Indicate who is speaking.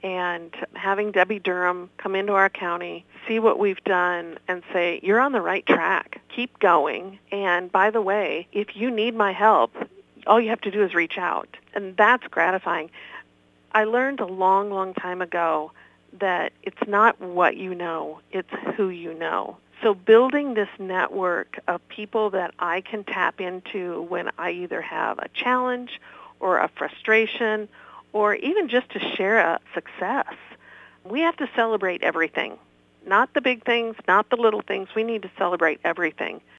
Speaker 1: and having Debbie Durham come into our county, see what we've done, and say, you're on the right track. Keep going. And by the way, if you need my help, all you have to do is reach out. And that's gratifying. I learned a long, long time ago that it's not what you know, it's who you know. So building this network of people that I can tap into when I either have a challenge or a frustration or even just to share a success. We have to celebrate everything, not the big things, not the little things. We need to celebrate everything.